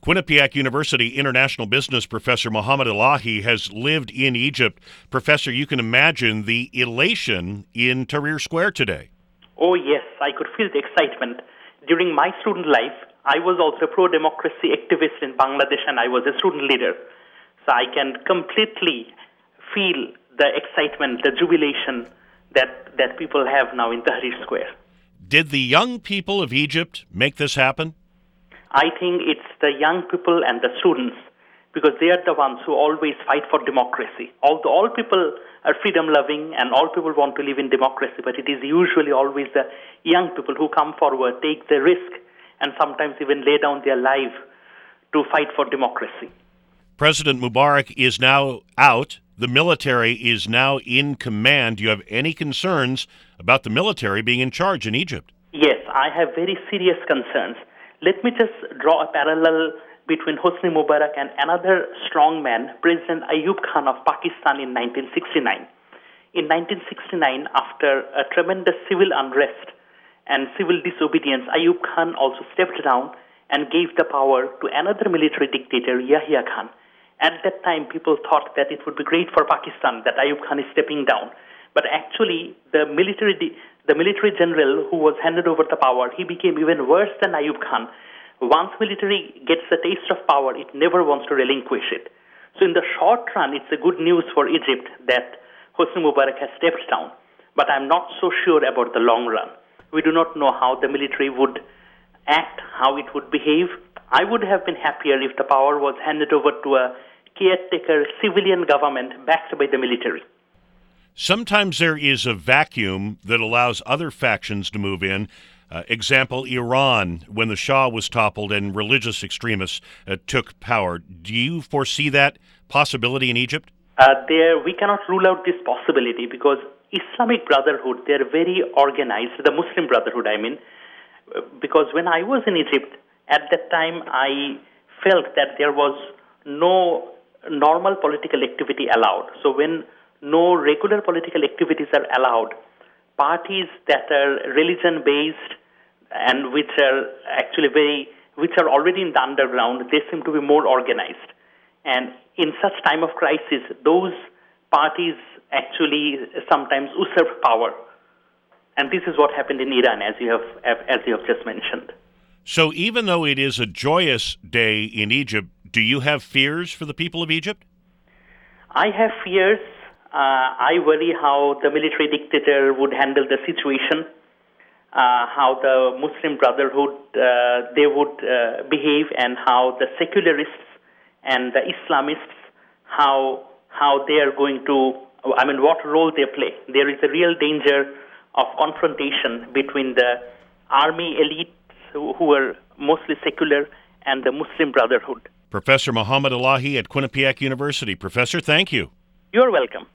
Quinnipiac University International Business Professor Mohammed Elahi has lived in Egypt. Professor, you can imagine the elation in Tahrir Square today. Oh yes, I could feel the excitement. During my student life, I was also a pro-democracy activist in Bangladesh and I was a student leader. So I can completely feel the excitement, the jubilation that people have now in Tahrir Square. Did the young people of Egypt make this happen? I think it's the young people and the students, because they are the ones who always fight for democracy. Although all people are freedom-loving and all people want to live in democracy, but it is usually always the young people who come forward, take the risk, and sometimes even lay down their life to fight for democracy. President Mubarak is now out. The military is now in command. Do you have any concerns about the military being in charge in Egypt? Yes, I have very serious concerns. Let me just draw a parallel between Hosni Mubarak and another strong man, President Ayub Khan of Pakistan in 1969. In 1969, after a tremendous civil unrest and civil disobedience, Ayub Khan also stepped down and gave the power to another military dictator, Yahya Khan. At that time, people thought that it would be great for Pakistan that Ayub Khan is stepping down. But actually, the military general who was handed over the power, he became even worse than Ayub Khan. Once military gets a taste of power, it never wants to relinquish it. So in the short run, it's a good news for Egypt that Hosni Mubarak has stepped down. But I'm not so sure about the long run. We do not know how the military would act, how it would behave. I would have been happier if the power was handed over to a caretaker civilian government backed by the military. Sometimes there is a vacuum that allows other factions to move in. Example, Iran, when the Shah was toppled and religious extremists took power. Do you foresee that possibility in Egypt? We cannot rule out this possibility because Islamic Brotherhood, they're very organized, the Muslim Brotherhood, I mean, because when I was in Egypt, at that time I felt that there was no normal political activity allowed. So when no regular political activities are allowed, parties that are religion-based and which are already in the underground, they seem to be more organized. And in such time of crisis, those parties actually sometimes usurp power. And this is what happened in Iran, as you have just mentioned. So even though it is a joyous day in Egypt, do you have fears for the people of Egypt? I have fears. I worry how the military dictator would handle the situation, how the Muslim Brotherhood they would behave, and how the secularists and the Islamists, how they are going to, what role they play. There is a real danger of confrontation between the army elites who are mostly secular and the Muslim Brotherhood. Professor Mohammed Elahi at Quinnipiac University. Professor, thank you. You're welcome.